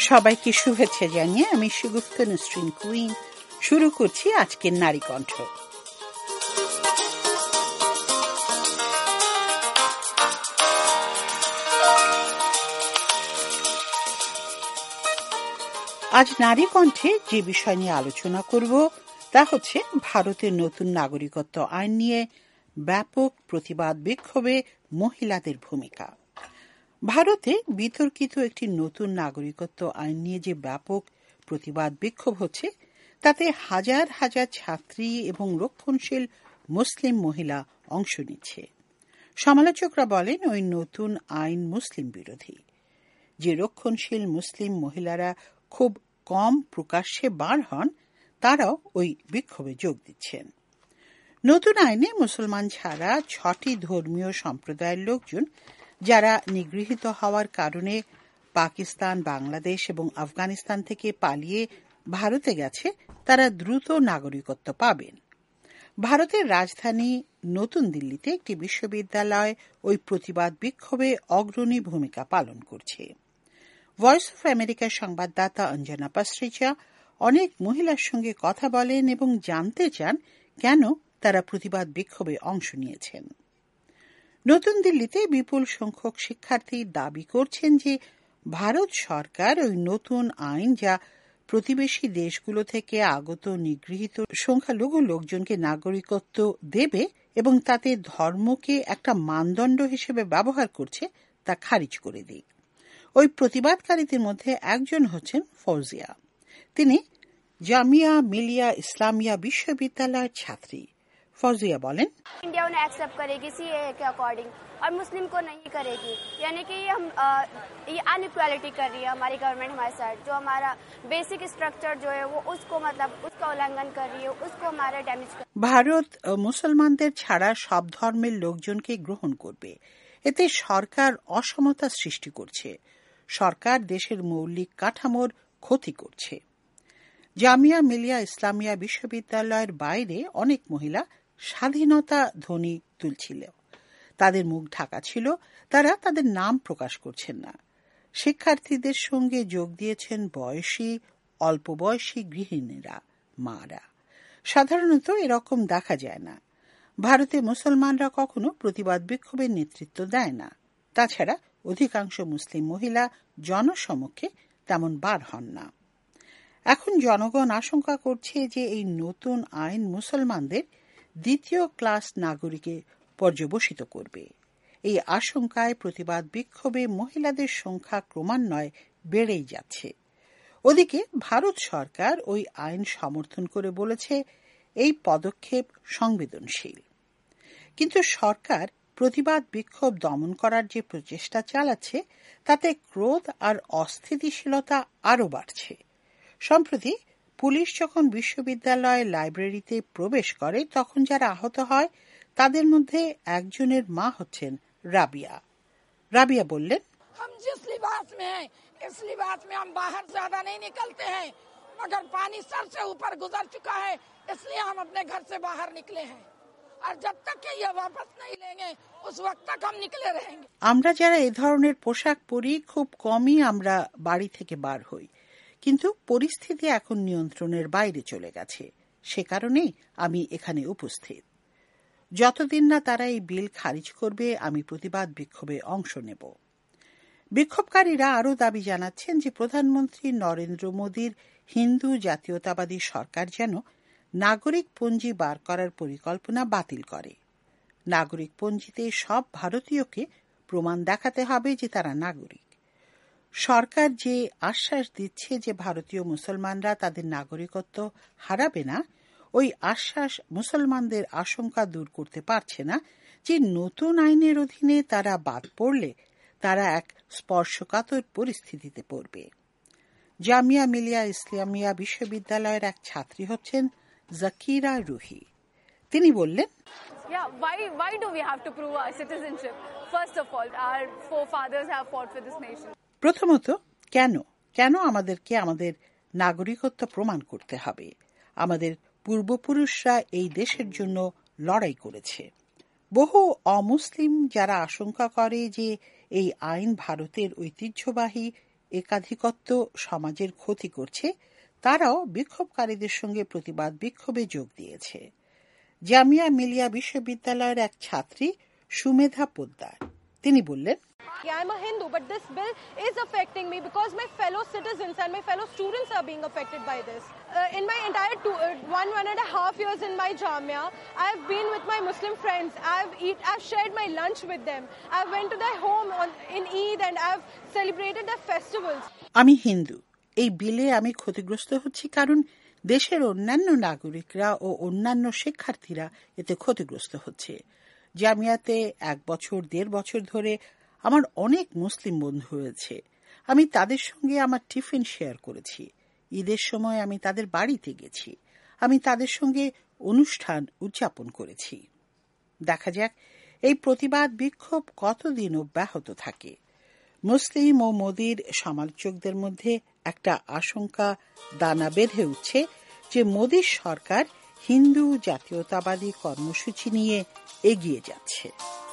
সবাইকে শুভেচ্ছা জানিয়ে আমি সুগুপ্ত নসরিন কুইন শুরু করছি আজকের নারী কণ্ঠ। আজ নারী কণ্ঠে যে বিষয় নিয়ে আলোচনা করব তা হচ্ছে ভারতের নতুন নাগরিকত্ব আইন নিয়ে ব্যাপক প্রতিবাদ বিক্ষোভে মহিলাদের ভূমিকা। ভারতে বিতর্কিত একটি নতুন নাগরিকত্ব আইন নিয়ে যে ব্যাপক প্রতিবাদ বিক্ষোভ হচ্ছে তাতে হাজার হাজার ছাত্রী এবং রক্ষণশীল মুসলিম মহিলা অংশ নিচ্ছে। সমালোচকরা বলেন ওই নতুন আইন মুসলিম বিরোধী। যে রক্ষণশীল মুসলিম মহিলারা খুব কম প্রকাশ্যে বার হন তারাও ওই বিক্ষোভে যোগ দিচ্ছেন। নতুন আইনে মুসলমান ছাড়া 6টি ধর্মীয় সম্প্রদায়ের লোকজন যারা নিগৃহীত হওয়ার কারণে পাকিস্তান, বাংলাদেশ এবং আফগানিস্তান থেকে পালিয়ে ভারতে গেছে তারা দ্রুত নাগরিকত্ব পাবেন। ভারতের রাজধানী নতুন দিল্লিতে একটি বিশ্ববিদ্যালয় ওই প্রতিবাদ বিক্ষোভে অগ্রণী ভূমিকা পালন করছে। ভয়েস অফ আমেরিকার সংবাদদাতা অঞ্জনা পাসরিচা অনেক মহিলার সঙ্গে কথা বলেন এবং জানতে চান কেন তারা প্রতিবাদ বিক্ষোভে অংশ নিয়েছেন। নতুন দিল্লিতে বিপুল সংখ্যক শিক্ষার্থী দাবি করছেন যে ভারত সরকার ওই নতুন আইন যা প্রতিবেশী দেশগুলো থেকে আগত নিগৃহীত সংখ্যালঘু লোকজনকে নাগরিকত্ব দেবে এবং তাতে ধর্মকে একটা মানদণ্ড হিসেবে ব্যবহার করছে তা খারিজ করে দিক। ওই প্রতিবাদকারীদের মধ্যে একজন হচ্ছেন ফৌজিয়া। তিনি জামিয়া মিলিয়া ইসলামিয়া বিশ্ববিদ্যালয়ের ছাত্রী। फौजिया बोलें, इंडिया उन्हें एक्सेप्ट करेगी सीएए के अकॉर्डिंग और मुस्लिम को नहीं करेगी, यानी कि ये अनइक्वालिटी कर रही है हमारी गवर्नमेंट हमारे साथ। जो हमारा बेसिक स्ट्रक्चर जो है वो उसको मतलब उसका उल्लंघन कर रही है, उसको हमारा डैमेज कर। ভারত মুসলমানদের ছাড়া সব ধর্মের লোকজনকে গ্রহণ করবে, এতে সরকার অসমতা সৃষ্টি করছে। সরকার দেশের মৌলিক কাঠামোর ক্ষতি করছে। জামিয়া মিলিয়া ইসলামিয়া বিশ্ববিদ্যালয়ের বাইরে অনেক মহিলা স্বাধীনতা ধ্বনি তুলছিল। তাদের মুখ ঢাকা ছিল, তারা তাদের নাম প্রকাশ করছেন না। শিক্ষার্থীদের সঙ্গে যোগ দিয়েছেন বয়সী, অল্প বয়সী গৃহিণীরা, মারা। সাধারণত এরকম দেখা যায় না। ভারতে মুসলমানরা কখনো প্রতিবাদ বিক্ষোভের নেতৃত্ব দেয় না। তাছাড়া অধিকাংশ মুসলিম মহিলা জনসমক্ষে তেমন বার হন না। এখন জনগণ আশঙ্কা করছে যে এই নতুন আইন মুসলমানদের দ্বিতীয় ক্লাস নাগরিকে পর্যবসিত করবে। এই আশঙ্কায় প্রতিবাদ বিক্ষোভে মহিলাদের সংখ্যা ক্রমান্বয়ে বেড়েই যাচ্ছে। ওদিকে ভারত সরকার ওই আইন সমর্থন করে বলেছে এই পদক্ষেপ সংবেদনশীল। কিন্তু সরকার প্রতিবাদ বিক্ষোভ দমন করার যে প্রচেষ্টা চালাচ্ছে তাতে ক্রোধ আর অস্থিতিশীলতা আরও বাড়ছে। সম্প্রতি পুলিশ যখন বিশ্ববিদ্যালয়ের লাইব্রেরিতে প্রবেশ করে তখন যারা আহত হয় তাদের মধ্যে একজনের মা হচ্ছেন রাবিয়া। রাবিয়া বললেন, हम जिस लिबास में हैं इस लिबास में हम बाहर ज्यादा नहीं निकलते हैं, मगर पानी सर से ऊपर गुजर चुका है इसलिए हम अपने घर से बाहर निकले हैं और जब तक कि ये वापस नहीं लेंगे उस वक्त तक हम निकले रहेंगे। আমরা যারা এই ধরনের পোশাক পরি খুব কমই আমরা বাড়ি থেকে বার হই, কিন্তু পরিস্থিতি এখন নিয়ন্ত্রণের বাইরে চলে গেছে, সে কারণেই আমি এখানে উপস্থিত। যতদিন না তারা এই বিল খারিজ করবে আমি প্রতিবাদ বিক্ষোভে অংশ নেব। বিক্ষোভকারীরা আরও দাবি জানাচ্ছেন যে প্রধানমন্ত্রী নরেন্দ্র মোদীর হিন্দু জাতীয়তাবাদী সরকার যেন নাগরিকপঞ্জি বার করার পরিকল্পনা বাতিল করে। নাগরিকপঞ্জিতে সব ভারতীয়কে প্রমাণ দেখাতে হবে যে তারা নাগরিক। সরকার যে আশ্বাস দিচ্ছে যে ভারতীয় মুসলমানরা তাদের নাগরিকত্ব হারাবে না, ওই আশ্বাস মুসলমানদের আশঙ্কা দূর করতে পারছে না যে নতুন আইনের অধীনে তারা বাদ পড়লে তারা এক স্পর্শকাতর পরিস্থিতিতে পড়বে। জামিয়া মিলিয়া ইসলামিয়া বিশ্ববিদ্যালয়ের এক ছাত্রী হচ্ছেন জাকিরা রুহি। তিনি বললেন, why do we have to prove our citizenship? First of all, our forefathers have fought for this nation. প্রথমত কেন আমাদেরকে আমাদের নাগরিকত্ব প্রমাণ করতে হবে? আমাদের পূর্বপুরুষরা এই দেশের জন্য লড়াই করেছে। বহু অমুসলিম যারা আশঙ্কা করে যে এই আইন ভারতের ঐতিহ্যবাহী একাধিপত্য সমাজের ক্ষতি করছে, তারাও বিক্ষোভকারীদের সঙ্গে প্রতিবাদ বিক্ষোভে যোগ দিয়েছে। জামিয়া মিলিয়া বিশ্ববিদ্যালয়ের এক ছাত্রী সুমেধা পোদ্দার, তিনি বললেন, I'm a Hindu, but this bill is affecting me because my fellow citizens and my fellow students are being affected by this. In my entire 1.5 years in my Jamia, I've been with my Muslim friends. I've shared my lunch with them. I've went to their home in Eid and I've celebrated their festivals. আমি হিন্দু, এই বিলে আমি ক্ষতিগ্রস্ত হচ্ছি কারণ দেশের অন্যান্য নাগরিকরা ও অন্যান্য শিক্ষার্থীরা এতে ক্ষতিগ্রস্ত হচ্ছে। জামিয়াতে 1-1.5 বছর ধরে আমার অনেক মুসলিম বন্ধু হয়েছে। আমি তাদের সঙ্গে আমার টিফিন শেয়ার করেছি। ঈদের সময় আমি তাদের বাড়িতে গেছি। আমি তাদের সঙ্গে অনুষ্ঠান উদযাপন করেছি। দেখা যাক এই প্রতিবাদ বিক্ষোভ কতদিন অব্যাহত থাকে। মুসলিম ও মোদির সমালোচকদের মধ্যে একটা আশঙ্কা দানা বেঁধে উঠছে যে মোদির সরকার হিন্দু জাতীয়তাবাদী কর্মসূচি নিয়ে এগিয়ে যাচ্ছে।